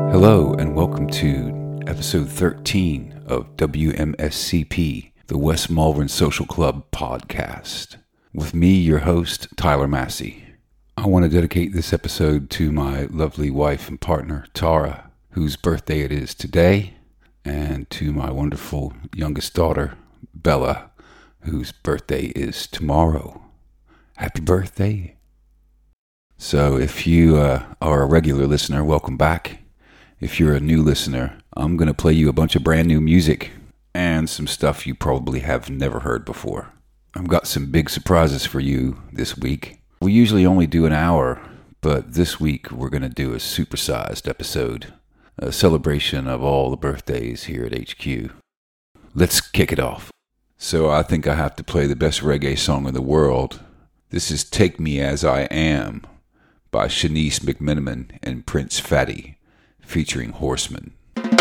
Hello and welcome to episode 13 of WMSCP, the West Malvern Social Club podcast. With me, your host, Tyler Massey. I want to dedicate this episode to my lovely wife and partner, Tara, whose birthday it is today, and to my wonderful youngest daughter, Bella, whose birthday is tomorrow. Happy birthday. So if you are a regular listener, welcome back. If you're a new listener, I'm going to play you a bunch of brand new music and some stuff you probably have never heard before. I've got some big surprises for you this week. We usually only do an hour, but this week we're going to do a supersized episode, a celebration of all the birthdays here at HQ. Let's kick it off. So I think I have to play the best reggae song in the world. This is Take Me As I Am by Shanice McMenamin and Prince Fatty, featuring Horseman.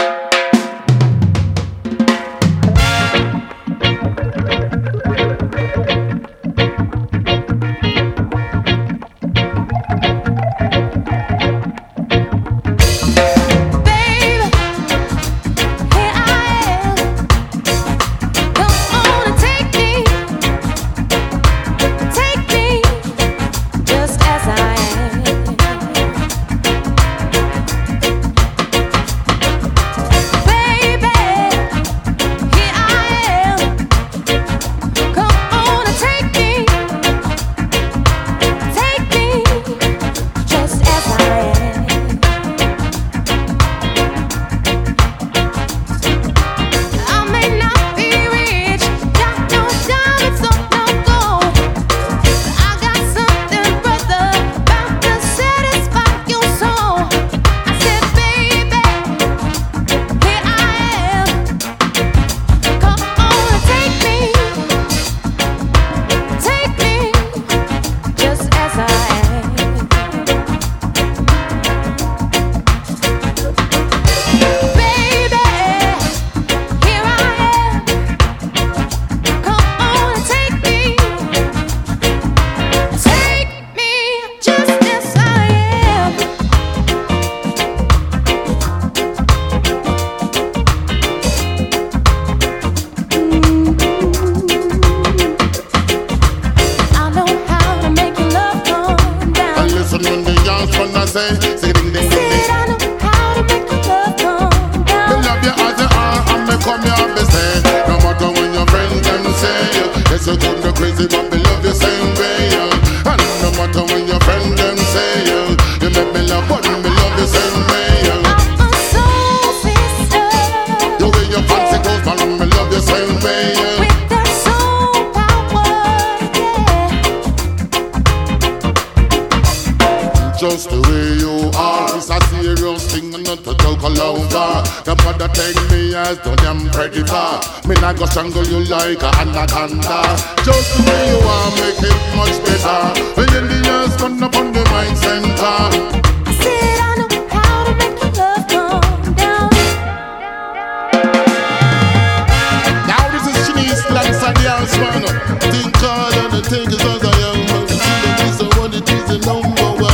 Just the way you are, it's a serious thing and not a joke over. The brother take me as the damn predator. Me not go strangle you like a anaconda. Just the way you are, make it much better. When the years turn up on the mind center. I said I know how to make your love come down. Now this is Shanice alongside the house man. Think hard and the thing is as a young man. See the piece of what it is the number one.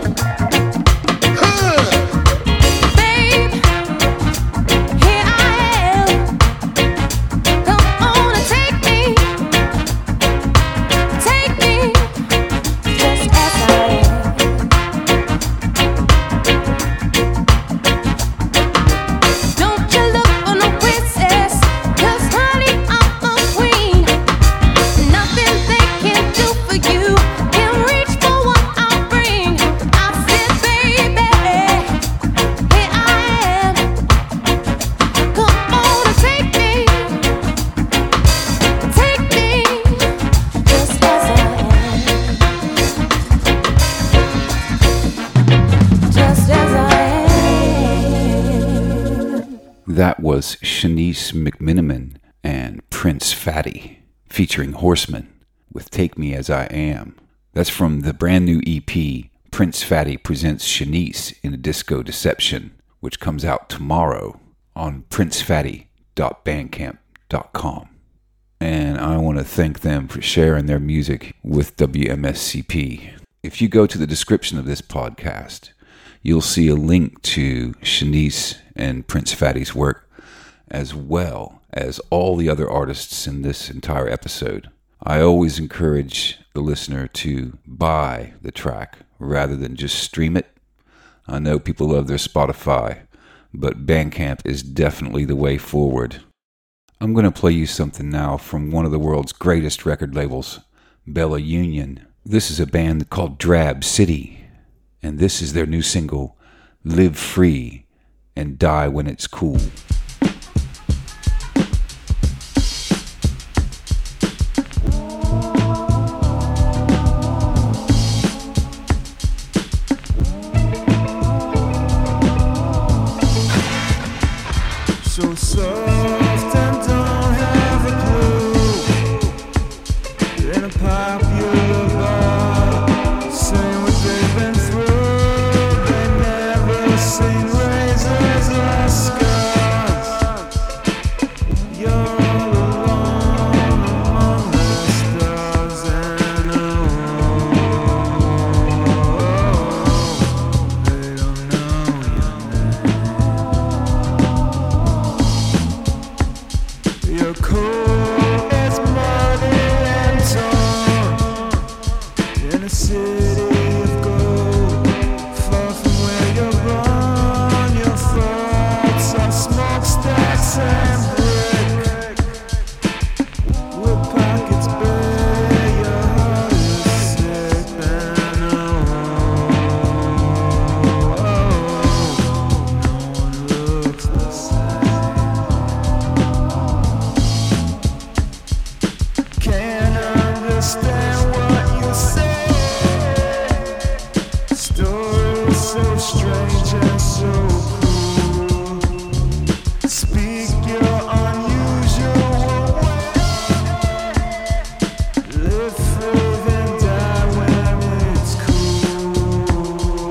That was Shanice McMenamin and Prince Fatty, featuring Horseman, with Take Me As I Am. That's from the brand new EP, Prince Fatty Presents Shanice in a Disco Deception, which comes out tomorrow on princefatty.bandcamp.com. And I want to thank them for sharing their music with WMSCP. If you go to the description of this podcast, You'll see a link to Shanice and Prince Fatty's work, as well as all the other artists in this entire episode. I always encourage the listener to buy the track rather than just stream it. I know people love their Spotify, but Bandcamp is definitely the way forward. I'm going to play you something now from one of the world's greatest record labels, Bella Union. This is a band called Drab City, and this is their new single, Live Free and Die When It's Cool. So soft and don't have a clue. In a popular bar, saying what they've been through. They never seen razors or scars. You're all alone among the stars, and they don't know your name. Your coat is muddy and torn in a city of gold, far from where you're born. Your thoughts are smokestacks and brick, with pockets bare. Your heart is sick and no one looks the same. Can't understand what you say. Stories so strange and so cruel. Speak your unusual way. Live free then die when it's cool.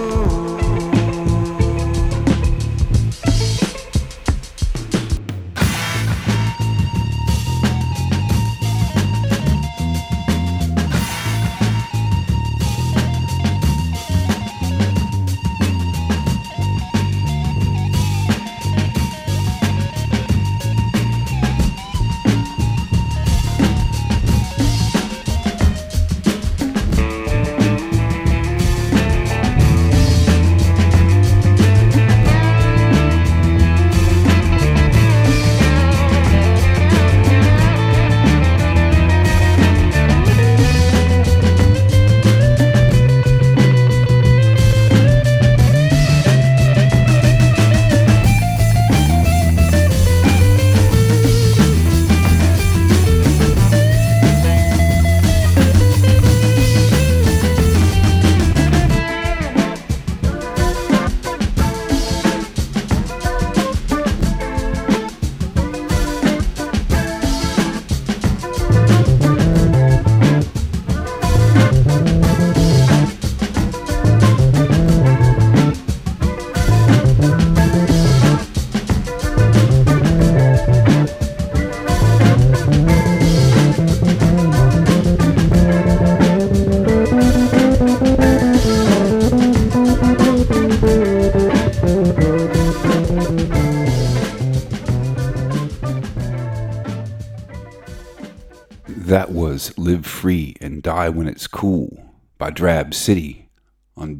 That was Live Free and Die When It's Cool by Drab City on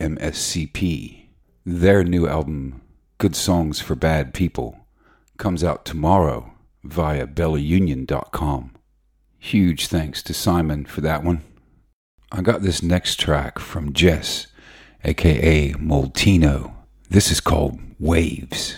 WMSCP. Their new album, Good Songs for Bad People, comes out tomorrow via bellaunion.com. Huge thanks to Simon for that one. I got this next track from Jess, aka Moltino. This is called Waves.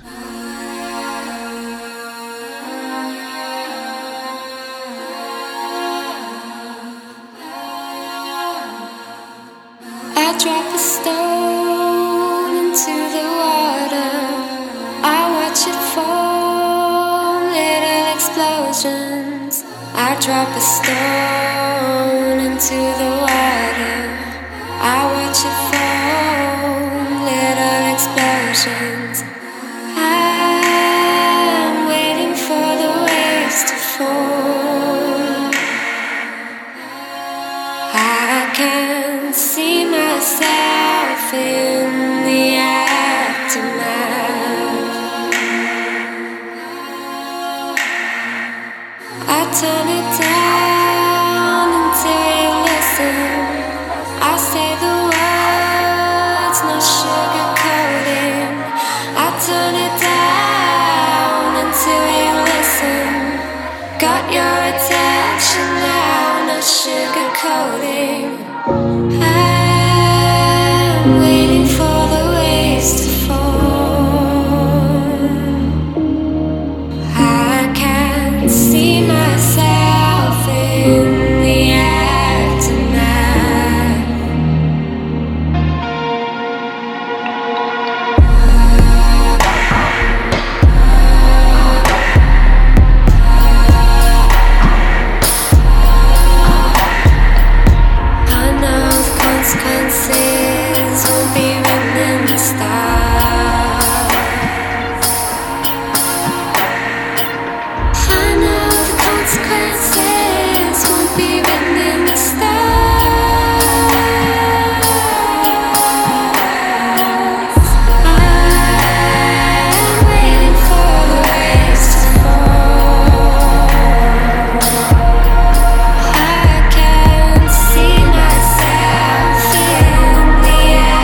I drop a stone into the water. I watch it fall, little explosions. I drop a stone into the water. I watch it fall, little explosions. I'm waiting for the waves to fall. I can see myself in the got your attention now, no sugarcoating. I'm waiting for the waves to fall. I can't see myself in the aftermath. I know the consequences won't be written in the stars. I know the consequences won't be written in the stars. I'm waiting for the waves to fall. I can't see myself in the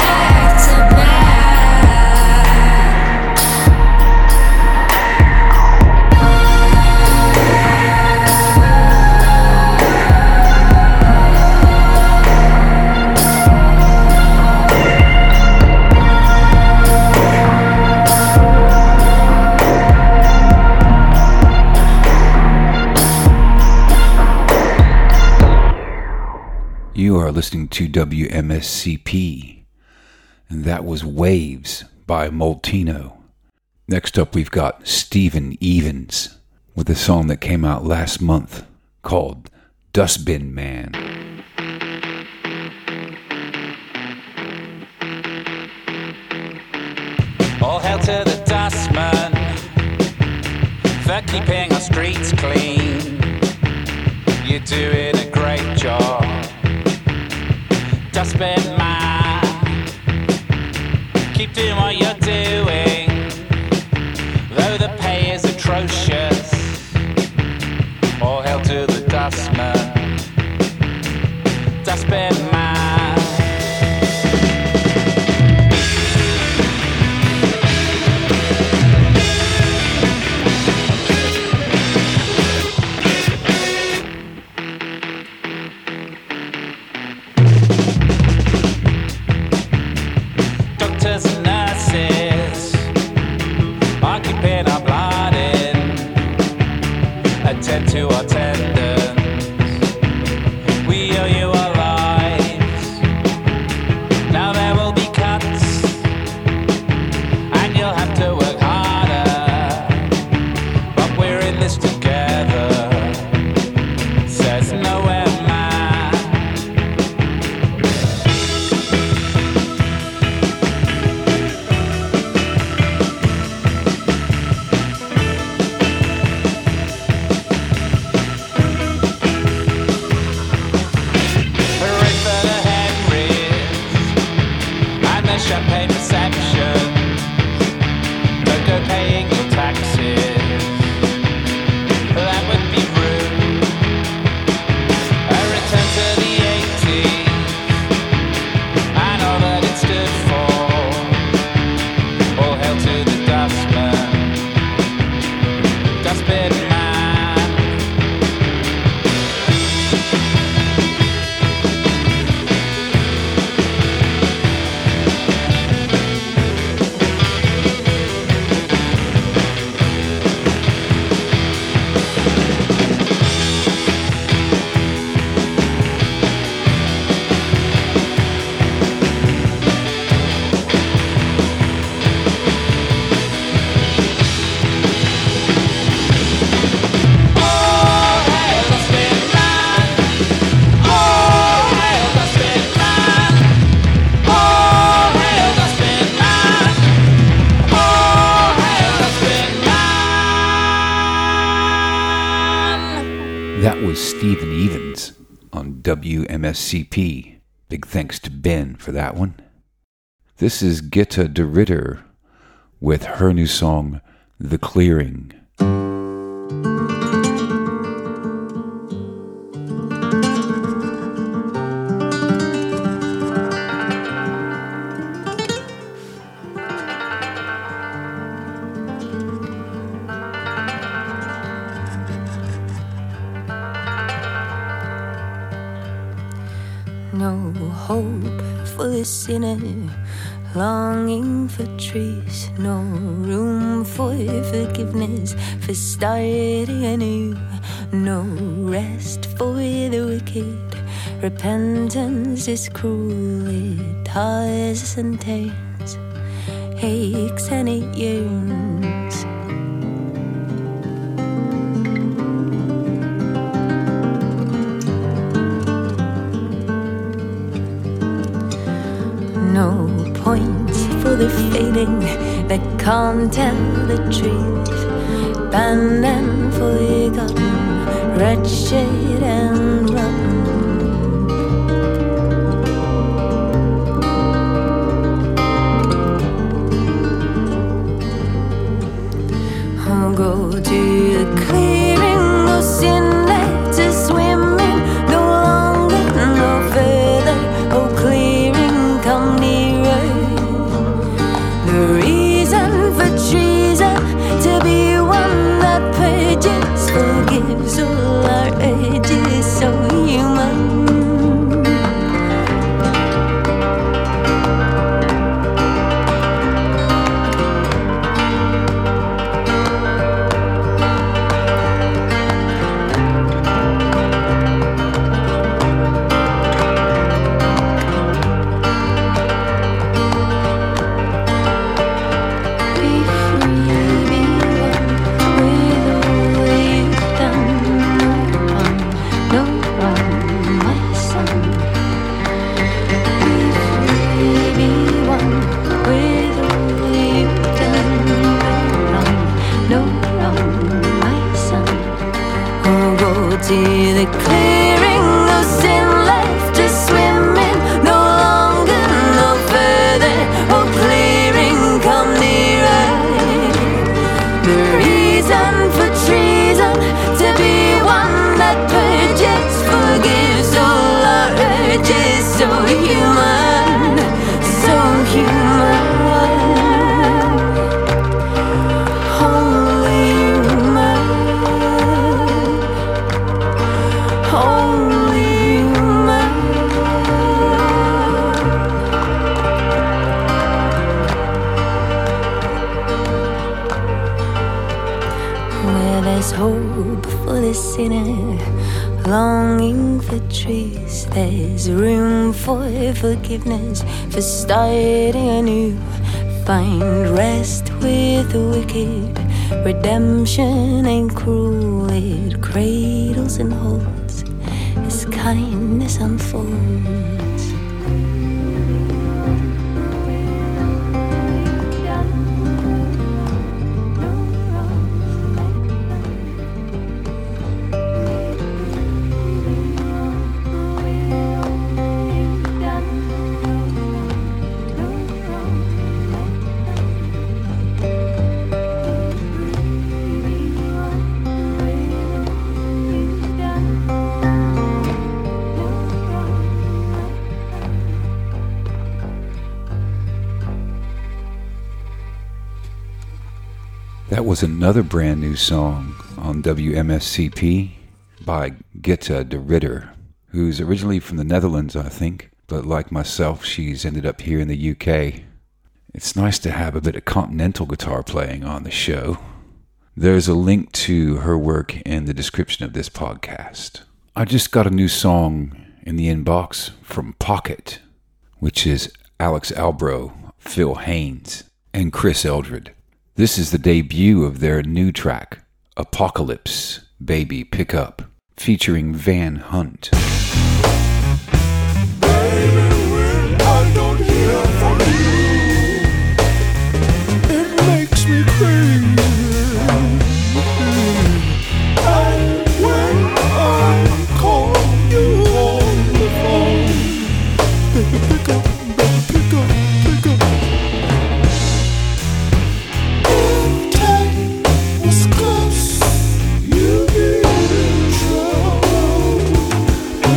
You are listening to WMSCP, and that was Waves by Moltino. Next up, we've got Stephen Evans with a song that came out last month called Dustbin Man. All hail to the dustman for keeping our streets clean. You're doing a great job, dustbin man. Keep doing what you're doing, though the pay is atrocious. All hail to the dustman, dustbin man. Doctors and nurses are keeping our blood in, attend to our tendons. We owe you our lives. Now there will be cuts, and you'll have to work harder. But we're in this together, says nowhere man. Hooray for the Henrys and the champagne reception. Don't go paying your taxes, that would be rude. A return to the 80s and all that it stood for. All hail to the dustman, dustbin man. All hail dustbin man. All hail dustbin man. All hail dustbin man. All hail dustbin man. That was Stephen Evans on WMSCP. Big thanks to Ben for that one. This is Gitta de Ritter with her new song, The Clearing. the sinner, longing for truth, no room for forgiveness, for starting anew, no rest for the wicked. Repentance is cruel, it tosses and turns, aches and it yearns. No points for the fading that can't tell the truth, banned and forgotten, wretched and rotten. I'll go to the clearing of sin, let us swimming no longer, no further. Oh, clearing, come nearer. The reason for treason, to be one that purges, forgives all our urges, so human. To the clearing of sin, left us swimming no longer, no further. Oh, clearing, come nearer. The reason for treason, to be one that purges, forgives all our urges, so human, so human. Holy human. Holy man. Where there's hope for the sinner, longing for truth, there's room for forgiveness, for starting anew. Find rest with the wicked. Redemption ain't cruel, it cradles and holds as kindness unfolds. That was another brand new song on WMSCP by Gitta de Ridder, who's originally from the Netherlands, I think, but like myself, she's ended up here in the UK. It's nice to have a bit of continental guitar playing on the show. There's a link to her work in the description of this podcast. I just got a new song in the inbox from Pocket, which is Alex Albro, Phil Haynes, and Chris Eldred. This is the debut of their new track, Apocalypse, Baby Pick Up, featuring Van Hunt. Baby, when I don't hear from you, it makes me crazy. And when I call you on the phone, baby, pick up, baby, pick up, pick up. If time was close, you'd be in trouble.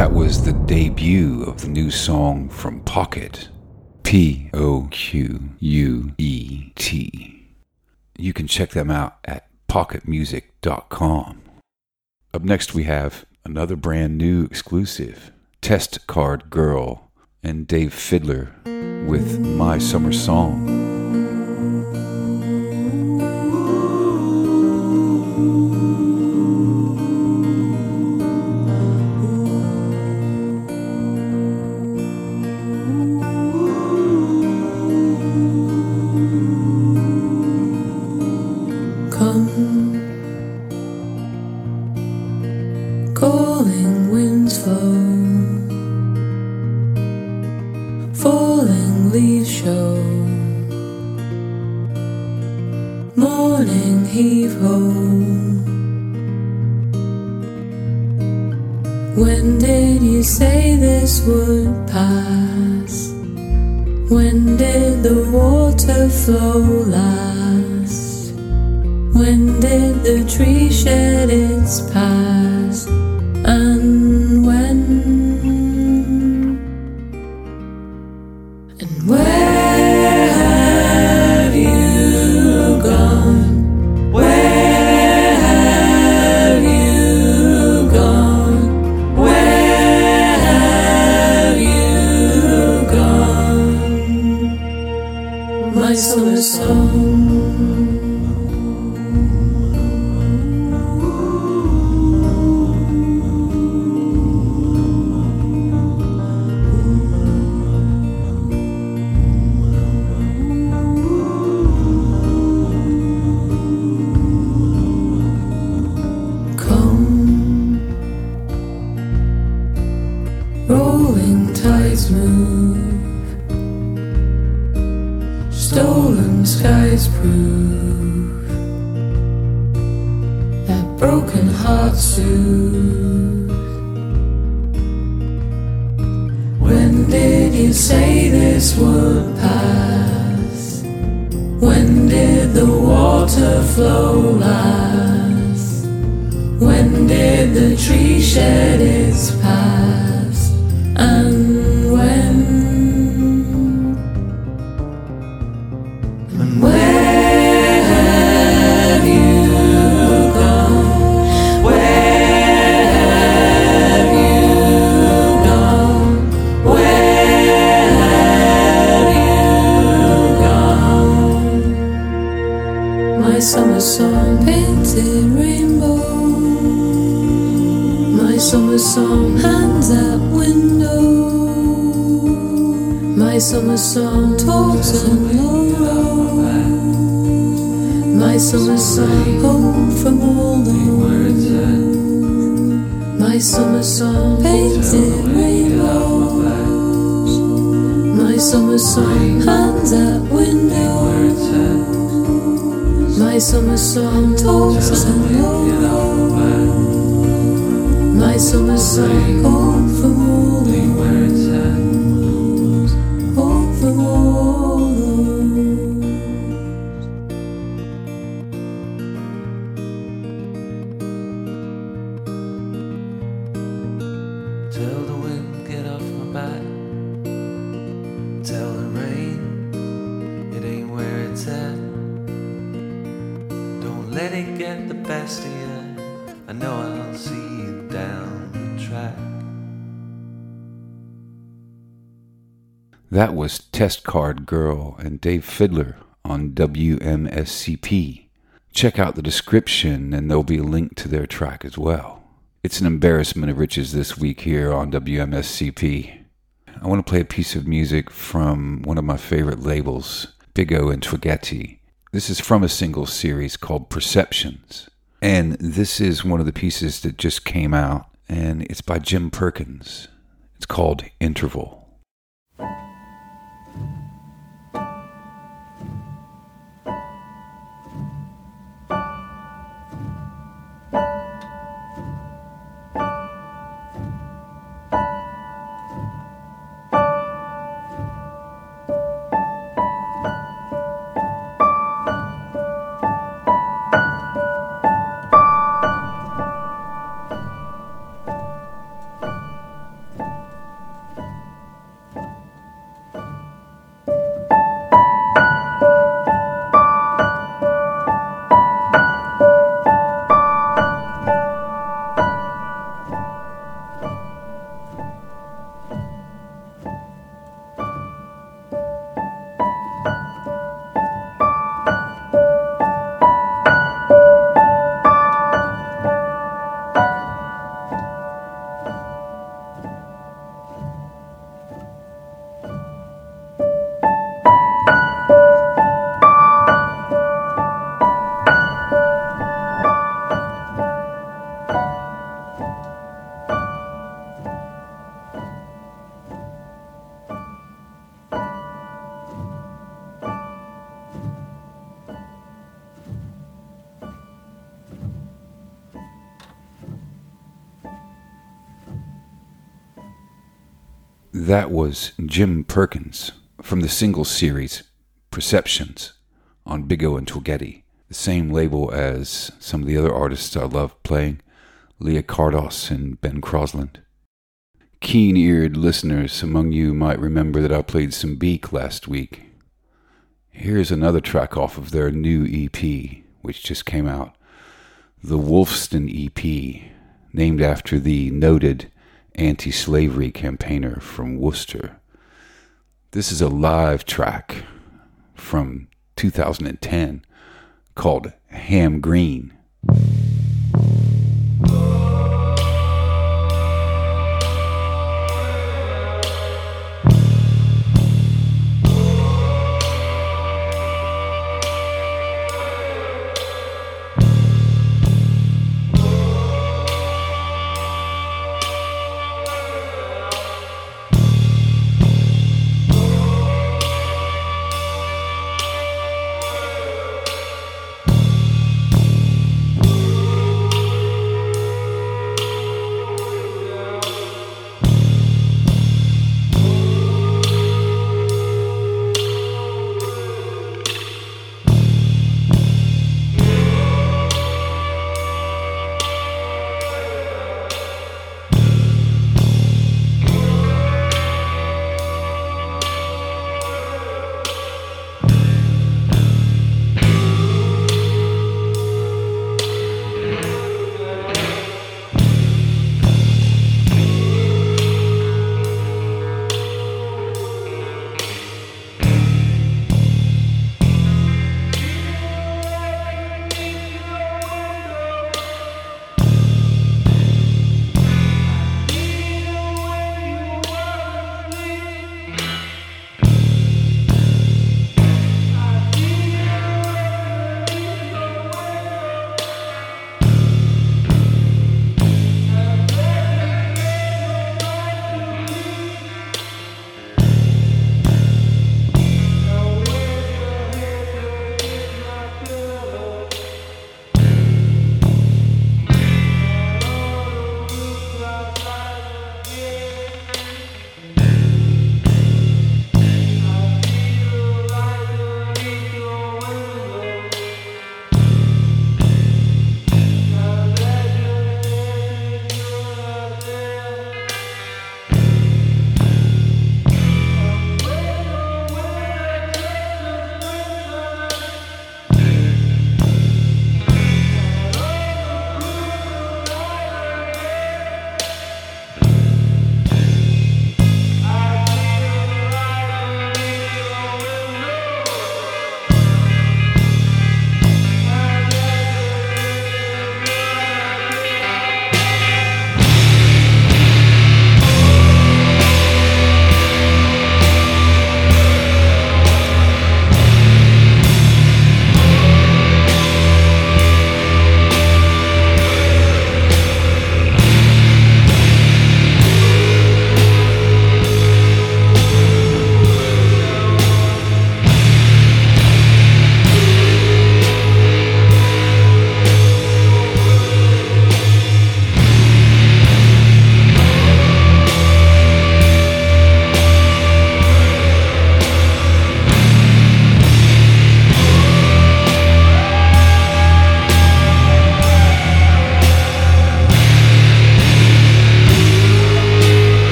That was the debut of the new song from Pocket, P-O-Q-U-E-T. You can check them out at pocketmusic.com. Up next we have another brand new exclusive, Test Card Girl and Dave Fiddler with My Summer Song. Calling winds flow, falling leaves show, morning heave ho. When did you say this would pass? When did the water flow last? When did the tree shed its past? And when? And where have you gone? Where have you gone? Where have you gone? My summer song. Rolling tides move, stolen skies prove that broken hearts soothe. When did you say this would pass? When did the water flow last? When did the tree shed its past? And when? And where have you gone? Where have you gone? Where have you gone? My summer song, painted rainbow. My summer song, hands at window. My summer song, talks and low. My summer song, home from all the words. My summer song, painted rainbows. My summer song, hands at window. My summer song, talks and low. My summer song, home from all the words, home from all those. Tell the wind get off my back. Tell the rain it ain't where it's at. Don't let it get the best of you. I know I'll see you down the track. That was Test Card Girl and Dave Fiddler on WMSCP. Check out the description and there'll be a link to their track as well. It's an embarrassment of riches this week here on WMSCP. I want to play a piece of music from one of my favorite labels, Big O and Triggetti. This is from a single series called Perceptions. And this is one of the pieces that just came out, and it's by Jim Perkins. It's called Interval. that was Jim Perkins from the single series Perceptions on Big O and Twigetti, the same label as some of the other artists I love playing, Leah Cardos and Ben Crosland. Keen-eared listeners among you might remember that I played some Beak last week. Here's another track off of their new EP, which just came out, the Wolfston EP, named after the noted anti-slavery campaigner from Worcester. This is a live track from 2010 called Ham Green.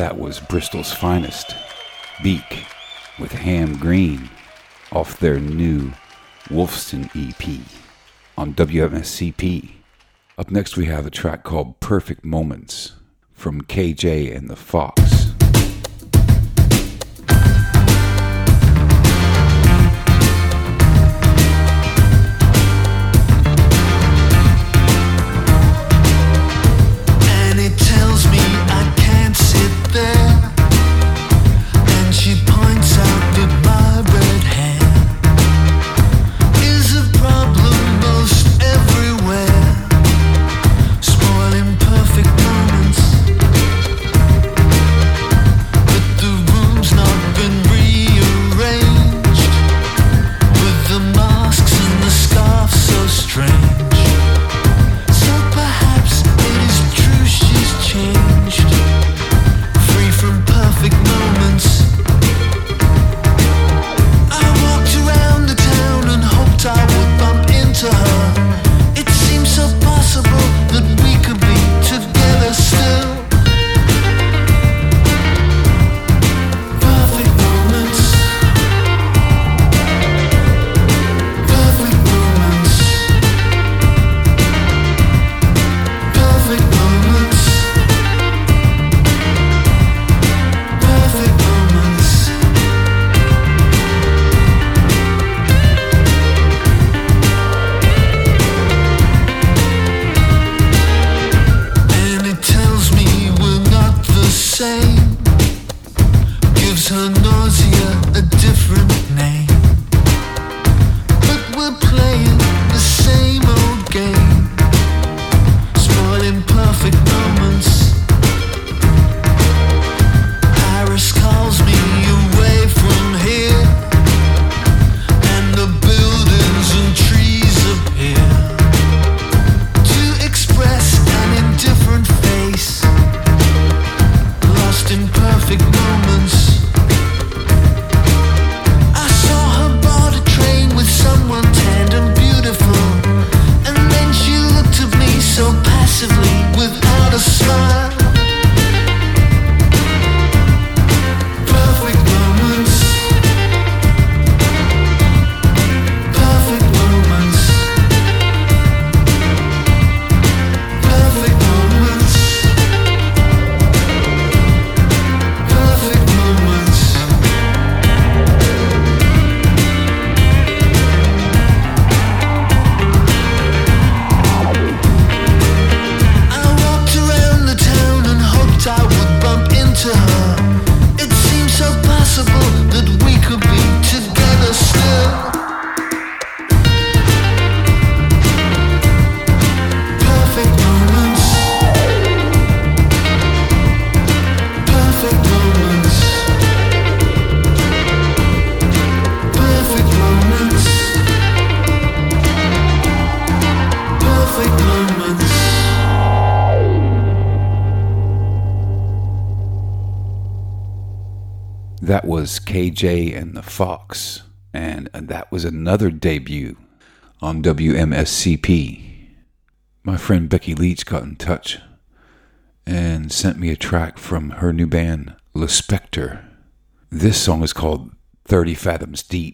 that was Bristol's Finest, Beak, with Ham Green, off their new Wolfston EP on WMSCP. Up next we have a track called Perfect Moments from KJ and the Fox. That was KJ and the Fox, and that was another debut on WMSCP. My friend Becky Leach got in touch and sent me a track from her new band, Le Spectre. This song is called 30 Fathoms Deep.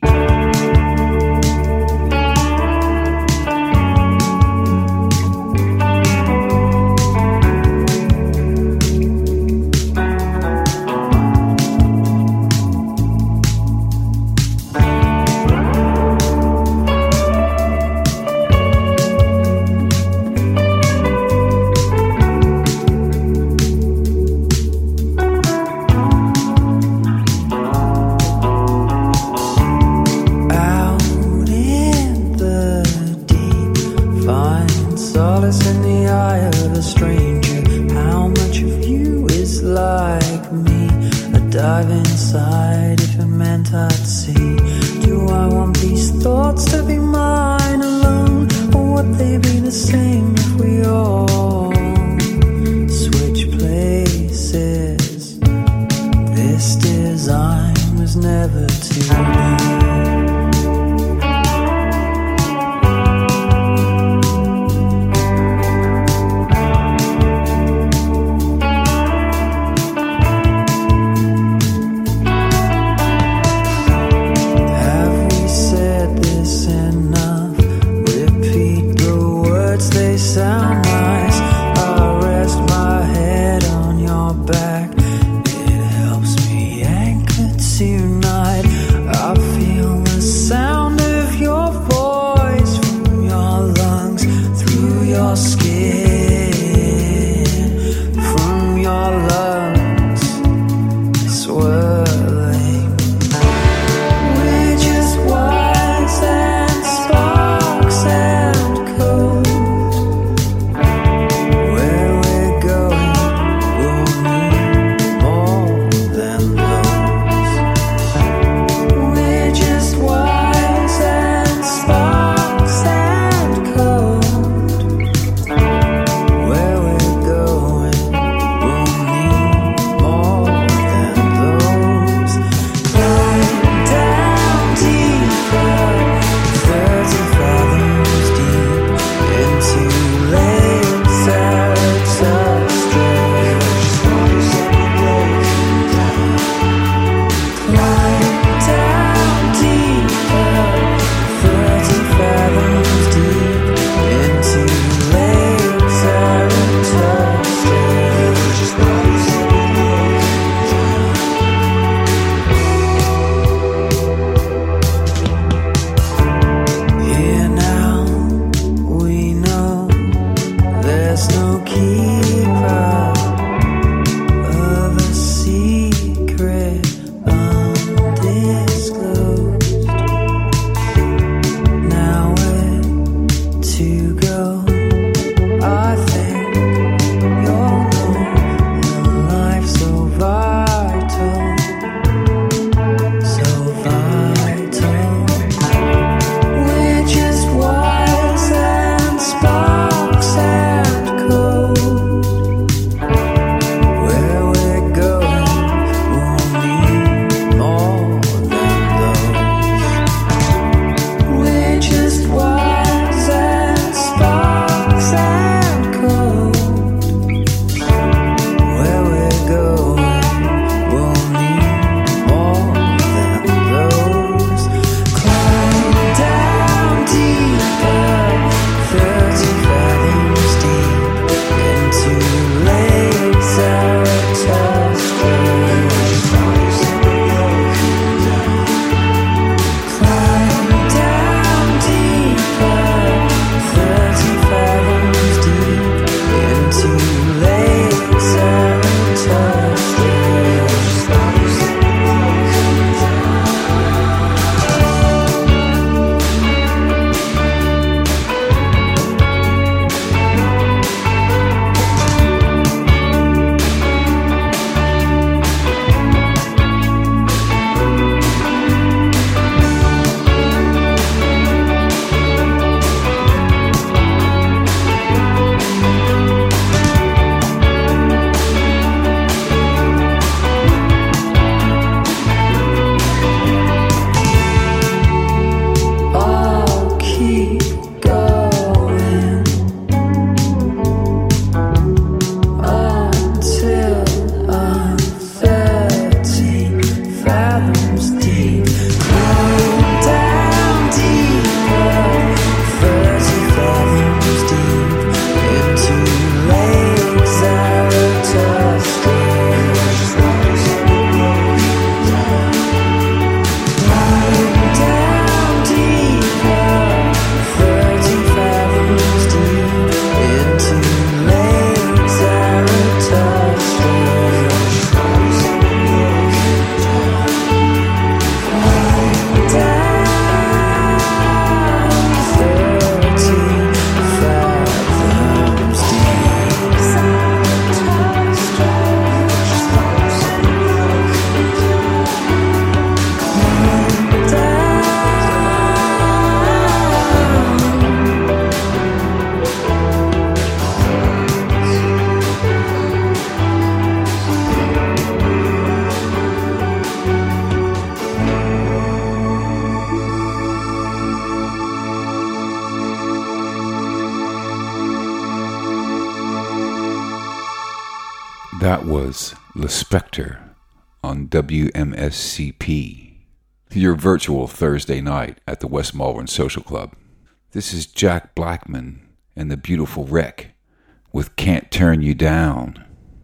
That was Le Spectre on WMSCP, your virtual Thursday night at the West Malvern Social Club. This is Jack Blackman and the Beautiful Wreck with Can't Turn You Down.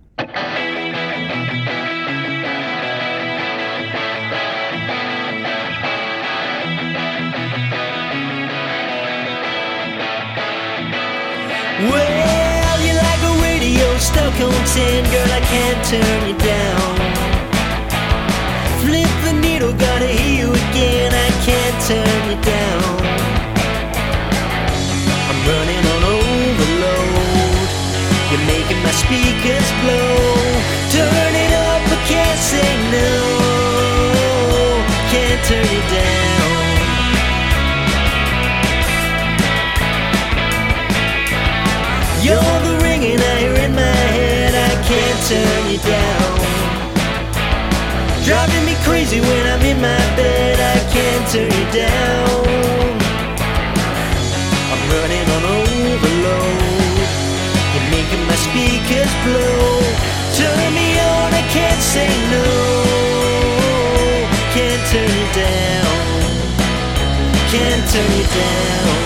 Well, you're like a radio stuck on 10, girl, I can't turn you down. Flip the needle, gotta hear you again, I can't turn you down. I'm running on overload, you're making my speakers blow. Turn it up, I can't say no, can't turn you down. You're the ringing I hear in my head, I can't turn you down. Driving me crazy when I'm in my bed, I can't turn you down. I'm running on overload, you're making my speakers blow. Turn me on, I can't say no, can't turn you down, can't turn you down.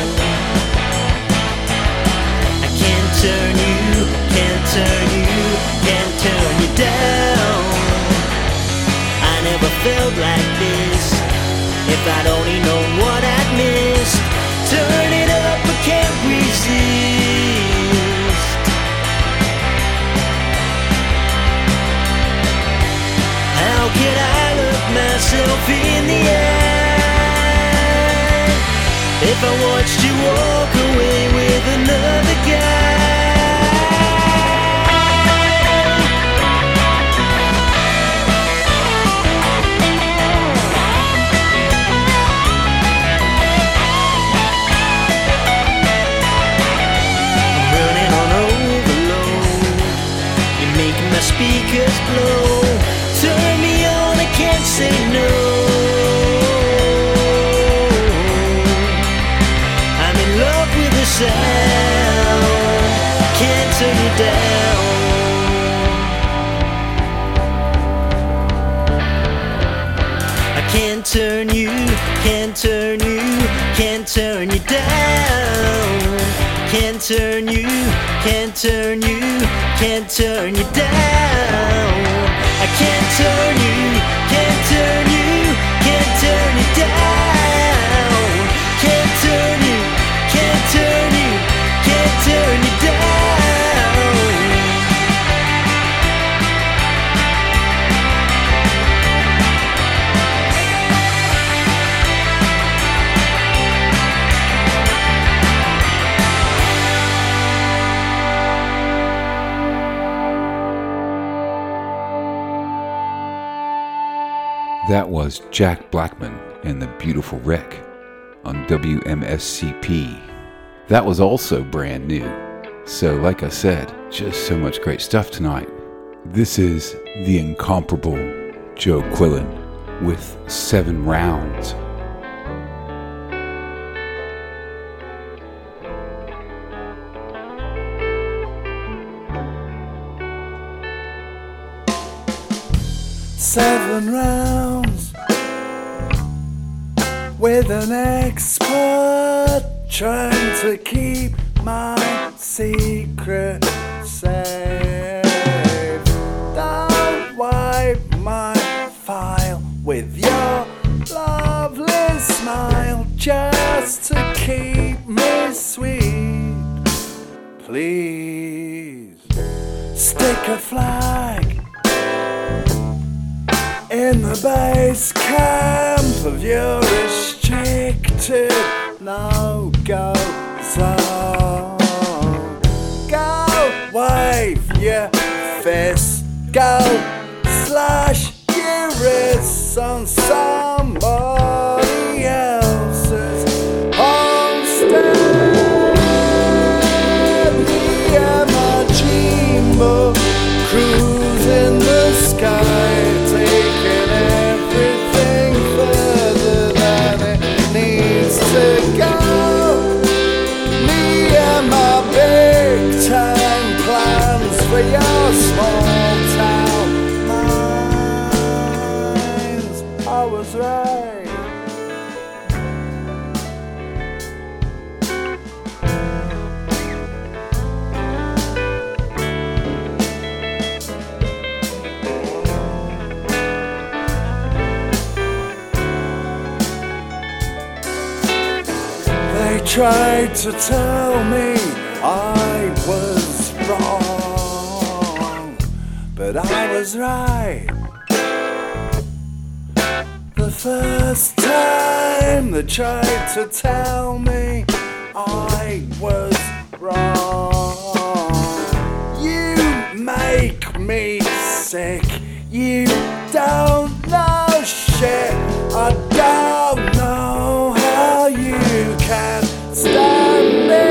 Turn you, can't turn you, can't turn you down. I never felt like this, if I'd only known what I'd missed. Turn it up, I can't resist. How could I look myself in the eye if I watched you walk away with another guy? My speakers blow. Turn me on, I can't say no. I'm in love with the sound, can't turn you down. I can't turn you, can't turn you, can't turn you down. Can't turn you, can't turn you, can't turn you down. I can't turn you, can't turn you, can't turn you down. Can't turn you, can't turn you, can't turn you down. That was Jack Blackman and the Beautiful Wreck on WMSCP. That was also brand new. So like I said, just so much great stuff tonight. This is the incomparable Joe Quillen with 7 Rounds. Seven rounds with an expert trying to keep my secret safe. Don't wipe my file with your lovely smile just to keep me sweet. Please stick a flag in the base camp of your restricted no-go zone. Go wave your fist, go slash your wrists on somebody else's homestead. Yeah, my dreamboat cruising the sky, taking everything further than it needs to go. Me and my big time plans for your small town was right. They tried to tell me I was wrong, but I was right. The first time they tried to tell me I was wrong. You make me sick. You don't know shit. I don't know how you can stand me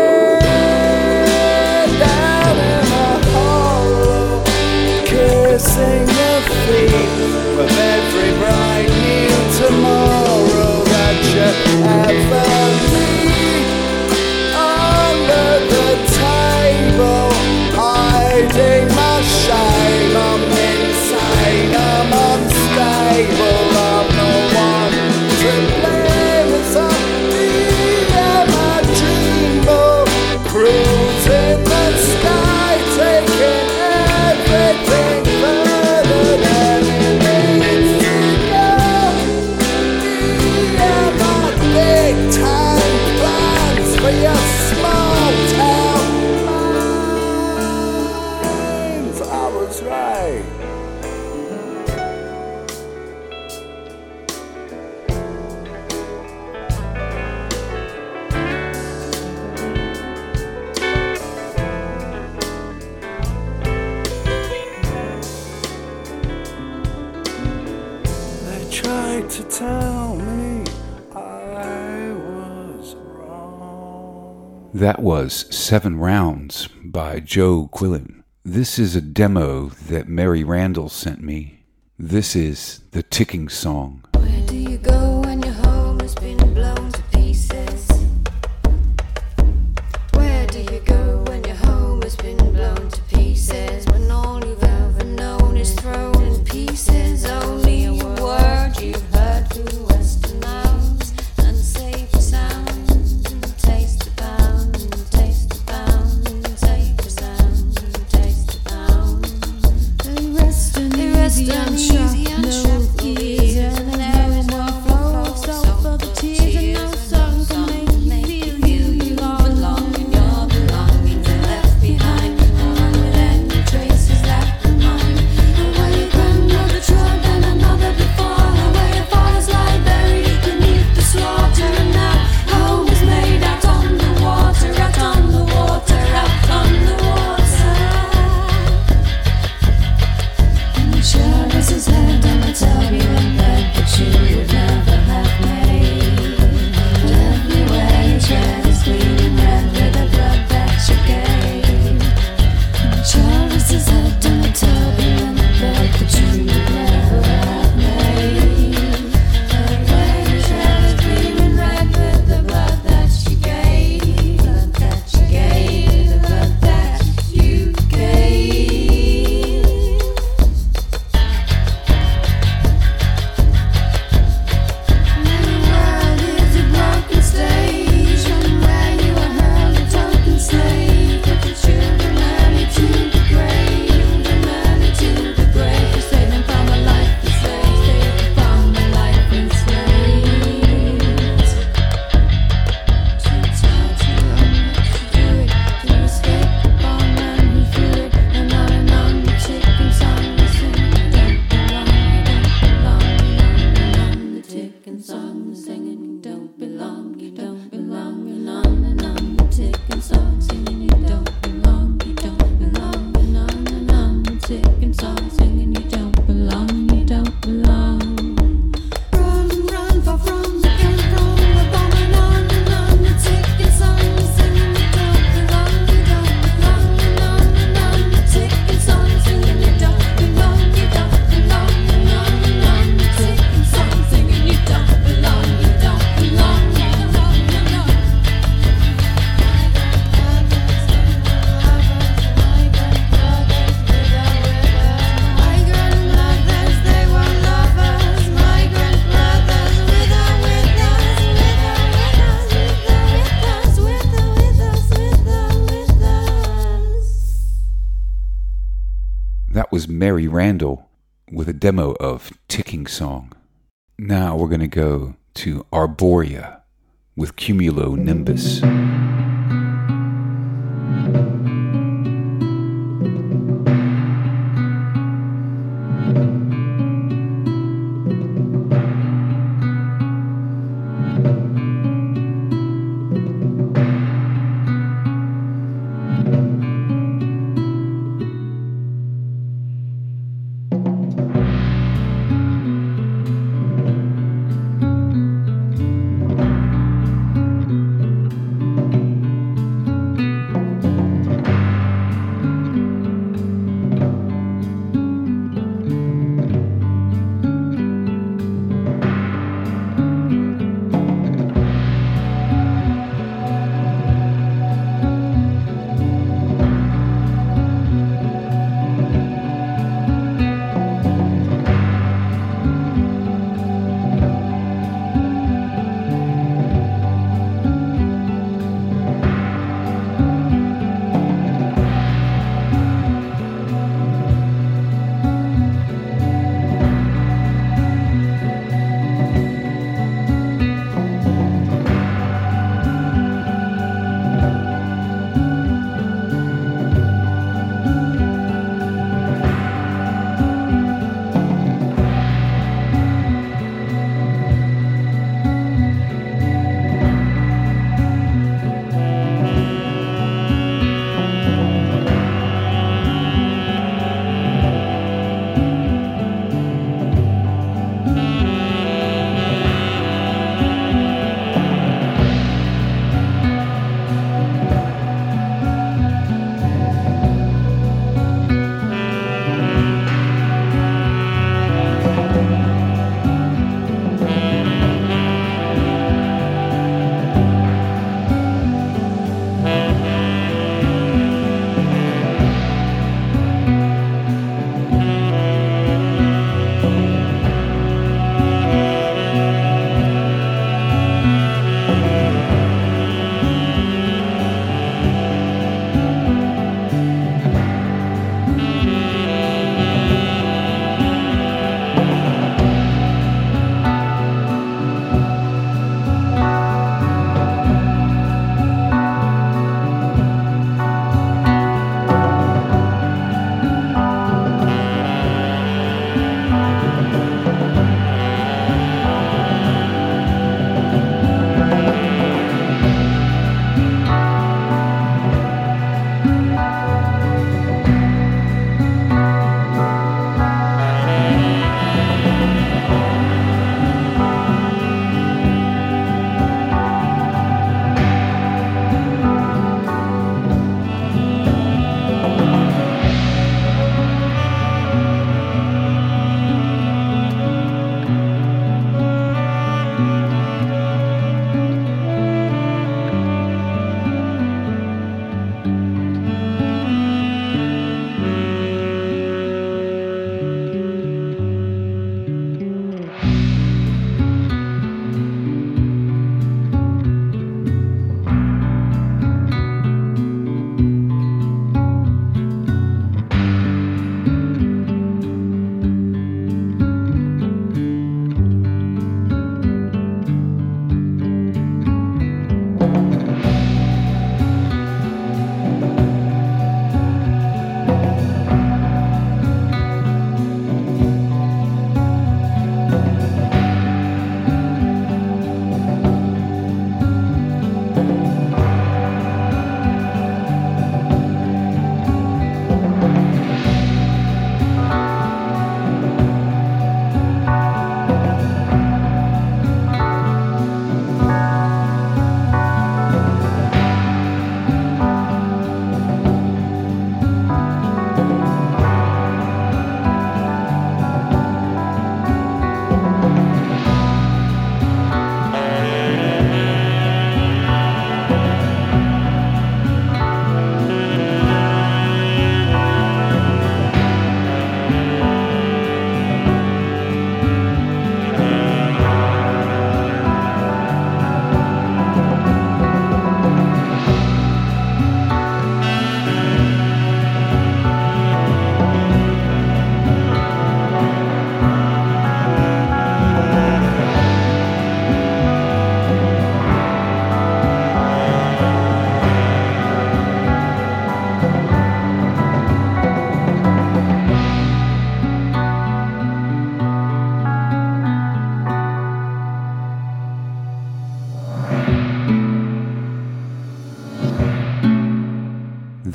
down in a hollow, kissing your feet with every bright new tomorrow that you ever meet. Under the table, hiding my shame. I'm insane, I'm unstable, I'm no one to blame. It's on me and my dreamboat, cruising the sky, taking everything further than it needs to go. Me and my big time plans for your small town minds. I was right. They tried to tell me I was wrong. That was 7 Rounds by Joe Quillen. This is a demo that Mary Randall sent me. This is The Ticking Song. Where do you go when your home has been blown to pieces? Where do you go when your home has been blown to pieces? When all you've ever known is thrown in pieces? Only a word you've heard through western mouths, unsafe sound, taste the pound, taste the pound, safe sound, taste the pound. They rest and easy and sharp, no easier than Mary Randall with a demo of Ticking Song. Now we're going to go to Arboria with Cumulonimbus.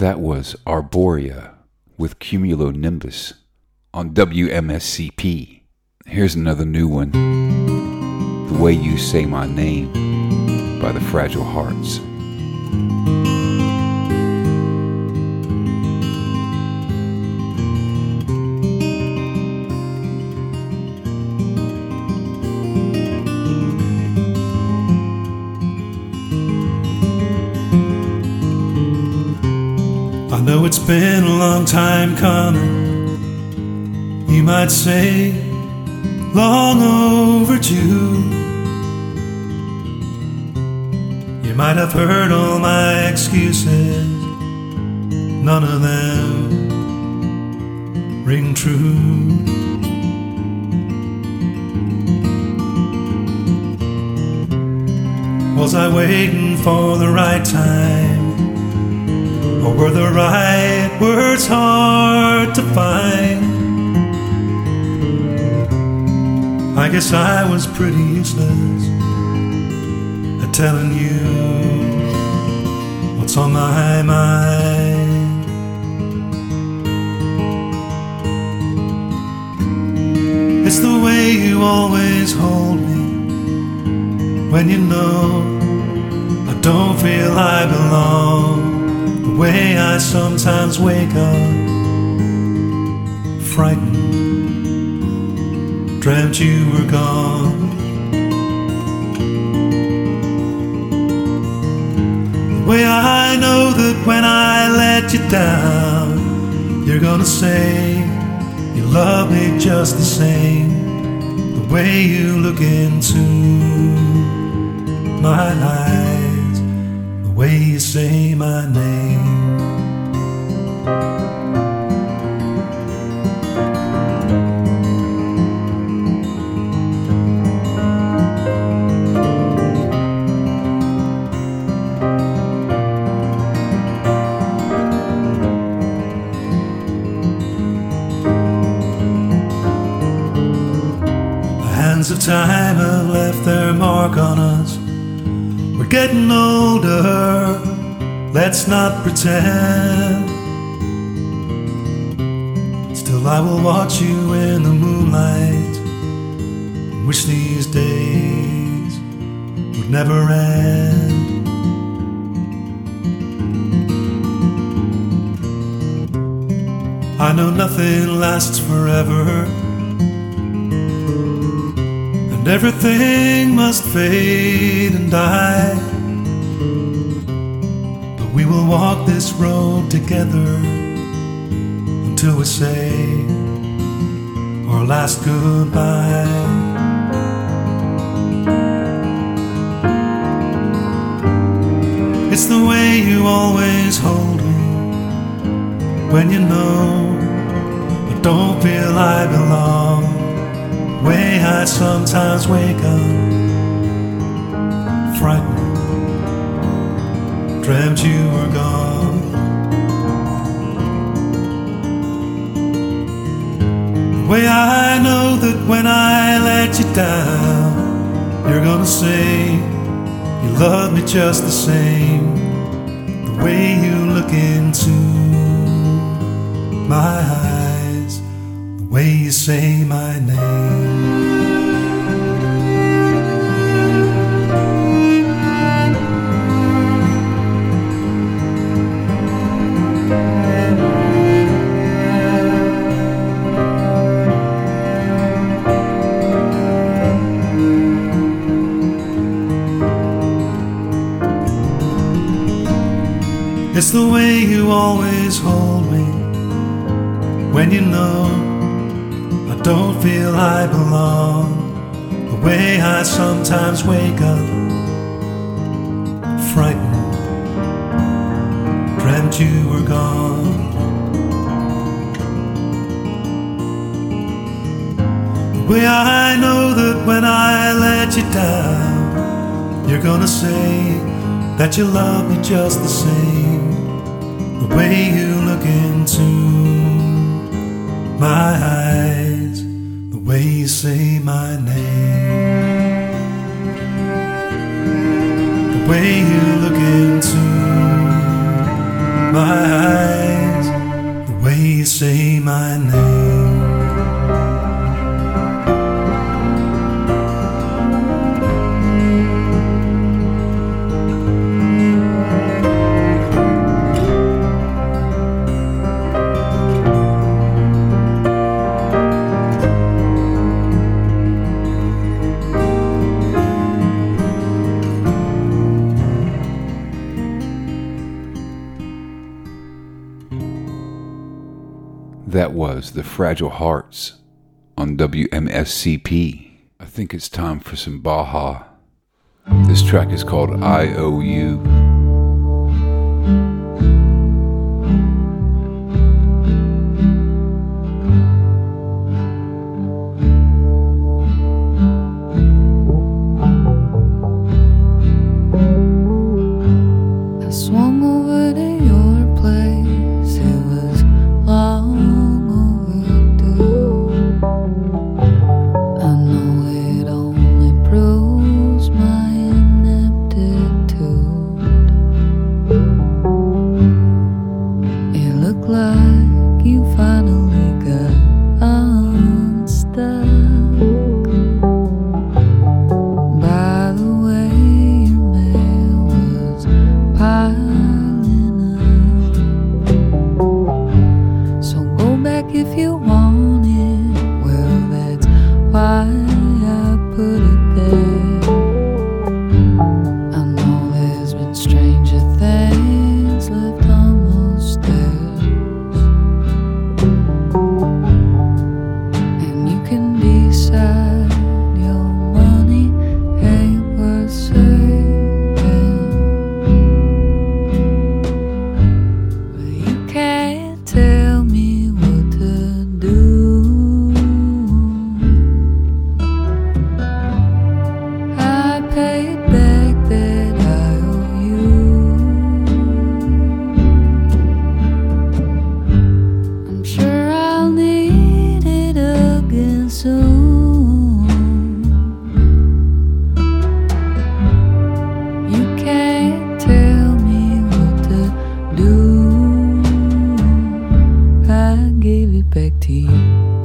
that was Arborea with Cumulonimbus on WMSCP. Here's another new one, The Way You Say My Name by the Fragile Hearts. I know it's been a long time coming, you might say long overdue. You might have heard all my excuses, none of them ring true. Was I waiting for the right time? Or were the right words hard to find? I guess I was pretty useless at telling you what's on my mind. It's the way you always hold me when you know I don't feel I belong. The way I sometimes wake up frightened, dreamt you were gone. The way I know that when I let you down, you're gonna say you love me just the same. The way you look into my eyes, the way you say my name. The hands of time have left their mark on us. We're getting older, let's not pretend. Still I will watch you in the moonlight and wish these days would never end. I know nothing lasts forever, and everything must fade and die. But we will walk this road together until we say our last goodbye. It's the way you always hold me when you know I don't feel I belong. The way I sometimes wake up frightened, dreamt you were gone. The way I know that when I let you down, you're gonna say you love me just the same. The way you look into my eyes, the way you say my name. It's the way you always hold me when you know I don't feel I belong. The way I sometimes wake up frightened, dreamt you were gone. The way I know that when I let you down, you're gonna say that you love me just the same. The way you look into my eyes, the way you say my name, the way you look into my eyes the way you say my name. That was The Fragile Hearts on WMSCP. I think it's time for some Baja. This track is called IOU. I swung over to your place. It was long overdue. I know it only proves my ineptitude. It looked like you finally got unstuck. By the way your mail was piling up. So go back if you want it. Well, that's why I put it there. I know there's been stranger things left on those stairs. And you can decide your money ain't worth saving. But you can't tell me what to do. I paid back that IOU. I'm sure I'll need it again soon. You can't tell me what to do. I gave it back to you.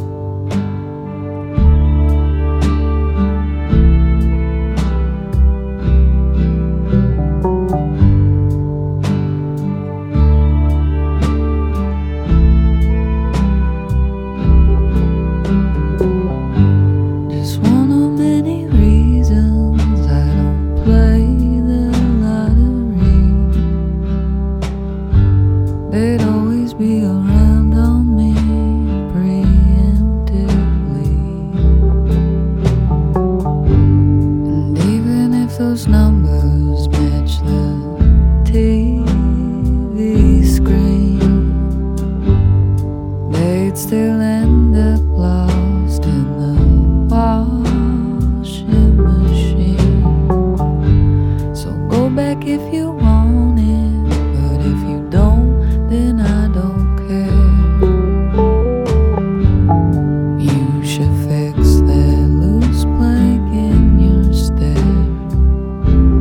Just one of many reasons I don't play the lottery. They'd always be around on me preemptively. And even if those numbers match the TV screen, they'd still end up lost in the washing machine. So go back if you want it, but if you don't, then I don't care. You should fix that loose plank in your stare.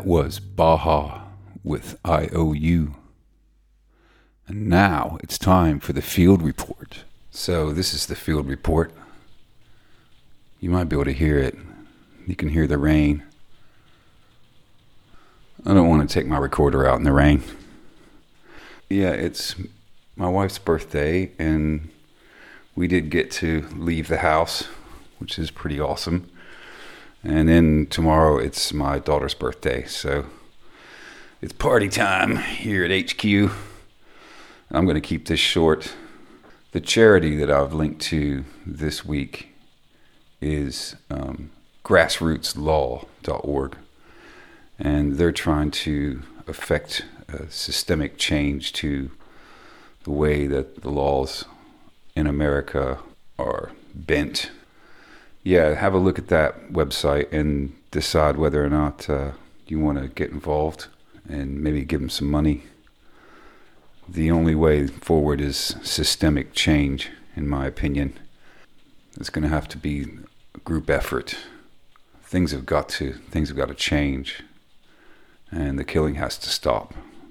was Baja with IOU. And now it's time for the field report. So this is the field report. You might be able to hear it. You can hear the rain. I don't want to take my recorder out in the rain. Yeah, it's my wife's birthday, and we did get to leave the house, which is pretty awesome. And then tomorrow it's my daughter's birthday, so it's party time here at HQ. I'm going to keep this short. The charity that I've linked to this week is grassrootslaw.org, and they're trying to effect a systemic change to the way that the laws in America are bent. Yeah, have a look at that website and decide whether or not you want to get involved and maybe give them some money. The only way forward is systemic change, in my opinion. It's going to have to be a group effort. Things have got to change, and the killing has to stop.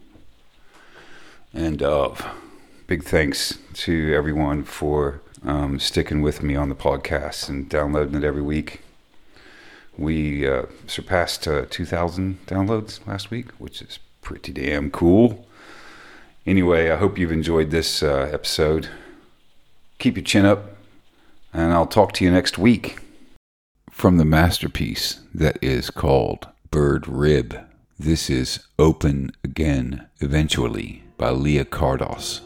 And big thanks to everyone for sticking with me on the podcast and downloading it every week. We surpassed 2,000 downloads last week, which is pretty damn cool. Anyway, I hope you've enjoyed this episode. Keep your chin up, and I'll talk to you next week. From the masterpiece that is called Bird Rib, this is Open Again Eventually by Leah Cardos.